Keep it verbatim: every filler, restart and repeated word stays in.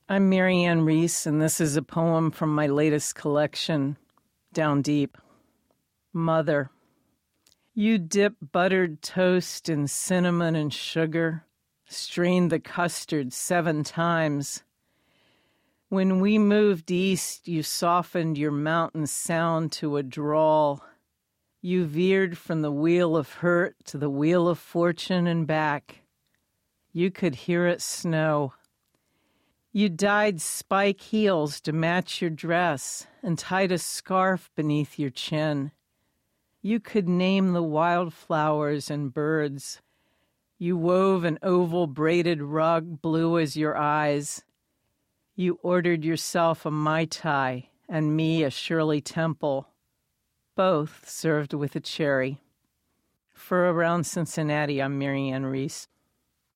I'm Marianne Reese, and this is a poem from my latest collection, Down Deep. Mother, you dip buttered toast in cinnamon and sugar, strained the custard seven times. When we moved east, you softened your mountain sound to a drawl. You veered from the wheel of hurt to the wheel of fortune and back. You could hear it snow. You dyed spike heels to match your dress and tied a scarf beneath your chin. You could name the wildflowers and birds. You wove an oval braided rug blue as your eyes. You ordered yourself a Mai Tai and me a Shirley Temple, both served with a cherry. For Around Cincinnati, I'm Marianne Reese.